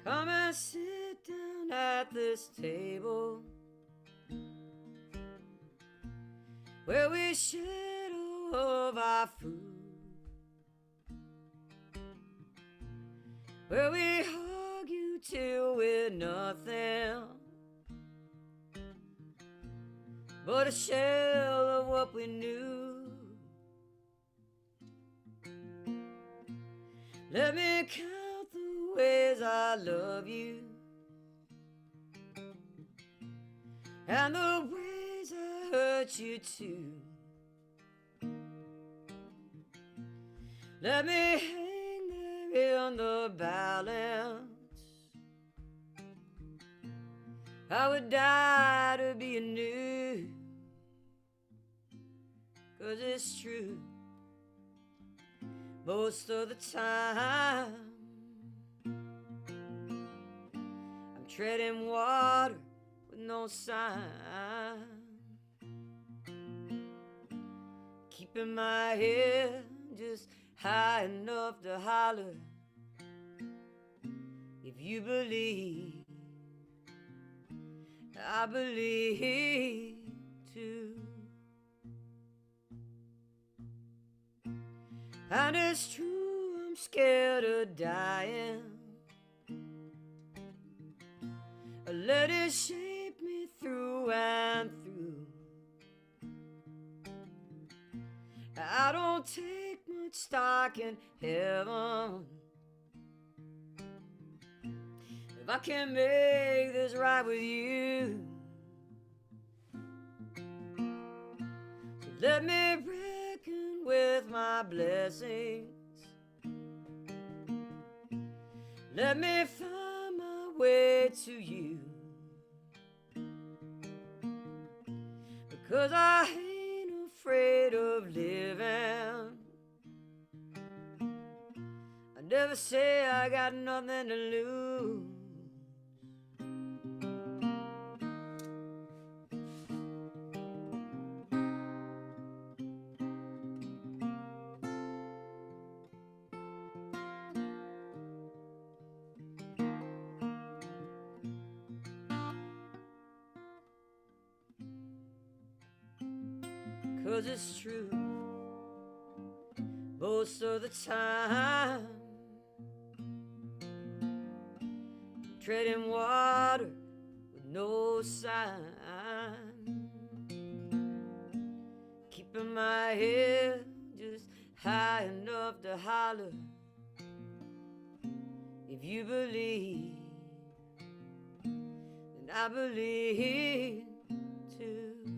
Come and sit down at this table where we share all of our food, where we argue till we're nothing but a shell of what we knew. Let me count the ways I love you and the ways I hurt you too. Let me hang there in the balance. I would die to be anew, 'cause it's true. Most of the time I'm treading water with no sign, keeping my head just high enough to holler if you believe. I believe too. And it's true, I'm scared of dying. Let it shape me through and through. I don't take much stock in heaven. If I can make this right with you, so let me reckon with my blessings. Let me find my way to you, because I ain't afraid of living. I never say I got nothing to lose. 'Cause it's true, most of the time treading water with no sign, keeping my head just high enough to holler if you believe, and I believe too.